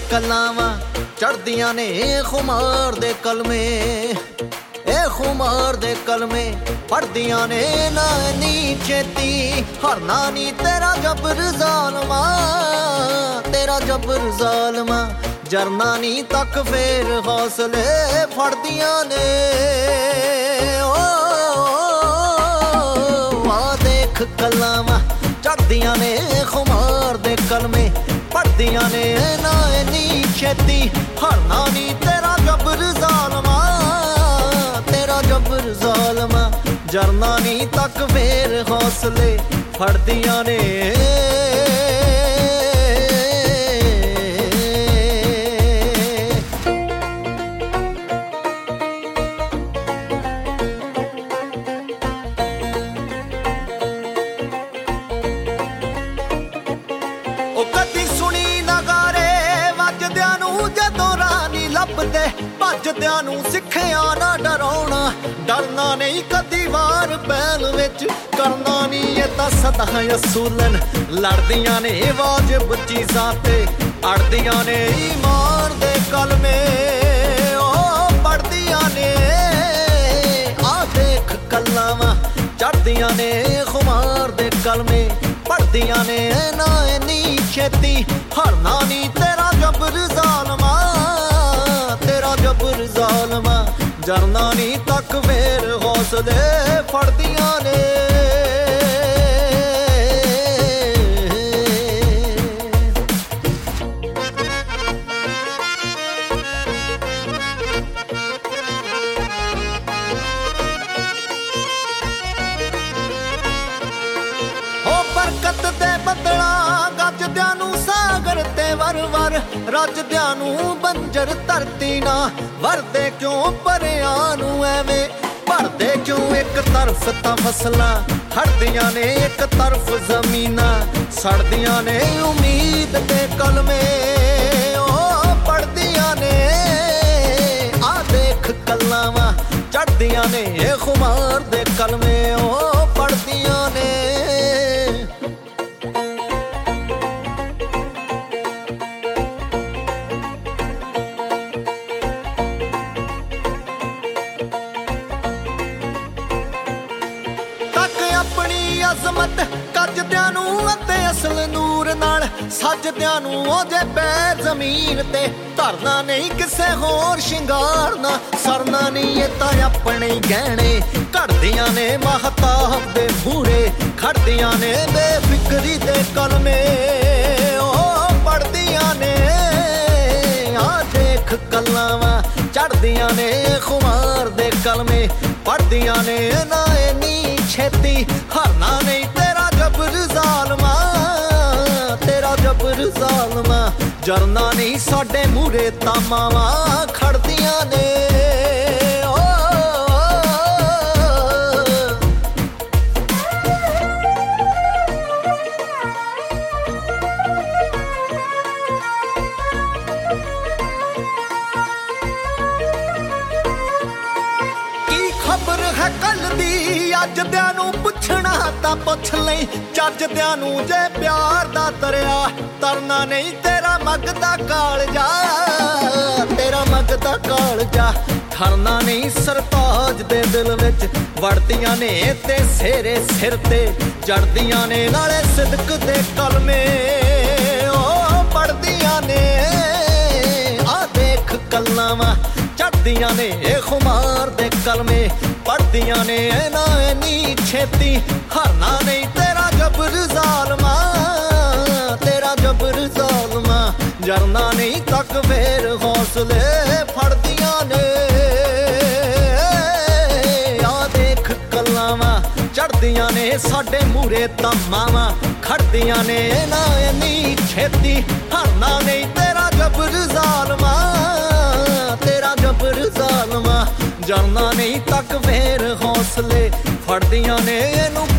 कलावां चढ़दियां ने खुमार दे कलमे खुमार दे कलमे पढ़दियां ने ना नी चेती हरना नी तेरा जबर ज़ालमा तेरा जबर ज़ालमा जरना नी तक फेर हौसले फड़दियां ने देख कलावां चढ़दियां ने खुमार दे कलमे पढ़दियां ने ना नी छेती हरना नी तेरा जबर ज़ालमा तेरा जबर ज़ालमा जरना नी तक फेर हौसले फड़दियां ने भजदियां नूं सिखिया ना डराउणा डरना नहीं कदी वार बैल विच करना नहीं ये तां सदा असूलन लड़दियां ने वाजिब चीज़ां ते अड़दियां ने ईमान दे कलमे पढ़दियां ने आ देख कलावां चढ़दियां ने खुमार दे कलमे पढ़दियां ने ना नी छेती हरना नी तेरा जबर ज़ालमा तेरा जबर ज़ालमा जरना नी तक फेर हौसले फड़दियां ने बरकत दे बदला गजदियां नूं सागर ते वर वर रजदियां नूं बंजर धरती ना वरदे क्यों परियां नूं एवें भरदे क्यों एक तरफ तां फसलां हटदियां ने एक तरफ जमीनां सड़दियां ने उम्मीद दे कलमे पढ़दियां ने आ देख कलावां चढ़दियां ने खुमार दे कलमे पढ़दियां ने अज़मत कजदियां नूं अते असल नूर नाल सजदियां नूं ओदे पैर जमीन ते धरना नहीं किसे होर शिंगारना सरना नहीं ये तां अपने गहने घड़दियां ने महताब दे मूरे खड़दियां ने बेफिक्री दे कलमे पढ़दियां ने आ देख कलावां चढ़दियां ने खुमार दे कलमे पढ़दियां ने ना नी छेती हरना नहीं तेरा जबर ज़ालमा तेरा जबर ज़ालमा जरना नहीं साडे मूरे तामावां खड़दियां ने खबर है कल दी अजदियां नूं पुछना तां पुछ लई चजदियां नूं जे प्यार दा दरिया तरना नहीं तेरा मगदा कालजा तेरा मगदा कालजा ठरना नहीं सरताज दे दिल विच वड़दियां ने ते सेरे सिर ते जड़दियां ने नाले सिदक दे कलमे पढ़दियां ने आ देख कलावां चढ़दियां ने खुमार दे कलमे पढ़दियां ने ना नी छेती हरना नहीं तेरा जबर ज़ालमा तेरा जबर ज़ालमा जरना नहीं तक फेर हौसले फड़दियां ने आ देख कलावां चढ़दियां ने साडे मूरे तामावां खड़दियां ने ना नी छेती हरना नहीं तेरा जबर ज़ालमा तेरा जबर ज़ालमा जरना नहीं तक फेर हौसले फड़दियां ने